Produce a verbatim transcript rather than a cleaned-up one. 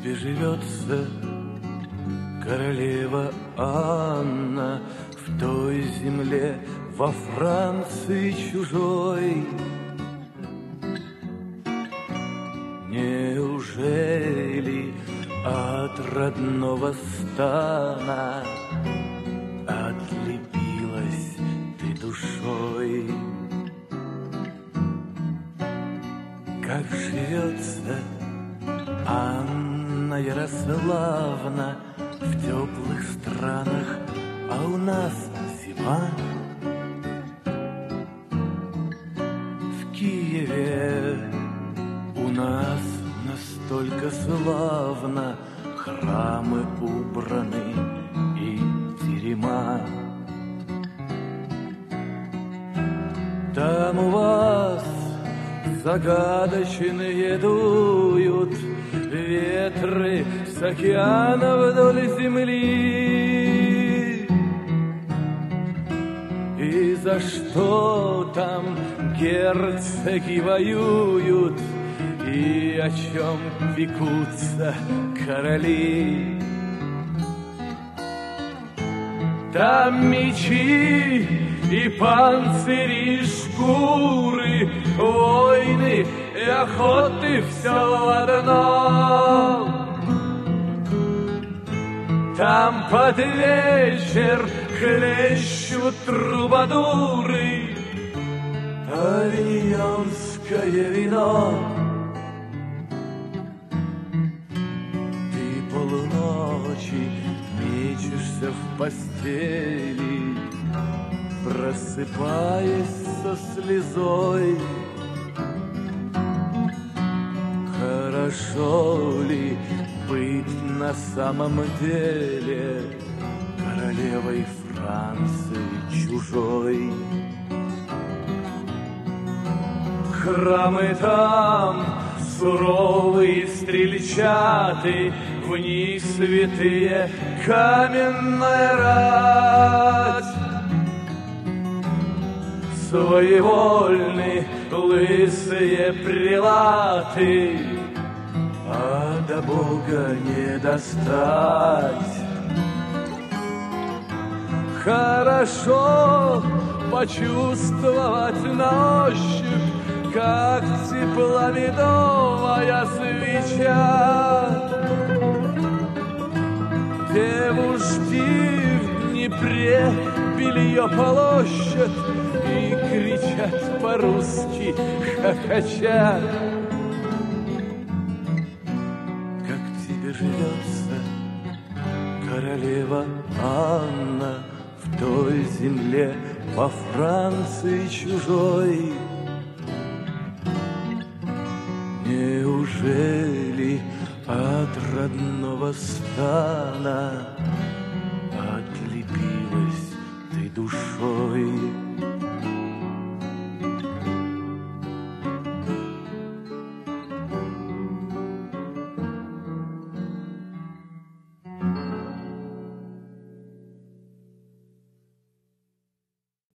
тебе живется, королева Анна, в той земле, во Франции чужой? Неужели от родного стана отлепилась ты душой? Как живется Анна Ярославна в теплых странах, а у нас зима? В Киеве у нас настолько славно, храмы убраны и терема. Там у вас загадочные дуют ветры с океана вдоль земли. И за что там герцоги воюют, и о чем пекутся короли? Там мечи и панцири, и шкуры, войны и охоты, все одно. Там под вечер хлещут трубадуры, авиньонское вино. Ты полночи мечешься в постели, просыпаясь со слезой. Хорошо ли быть на самом деле королевой Франции чужой? Храмы там суровые стрельчаты, в них святые каменная рать. Своевольны лысые прелаты, а до Бога не достать. Хорошо почувствовать на ощупь, как тепла медовая свеча. Девушки в Днепре белье полощут и кричат по-русски хохоча. Как тебе живется, королева Анна, в той земле, во Франции чужой? Неужели от родного стана отлепилась ты душой?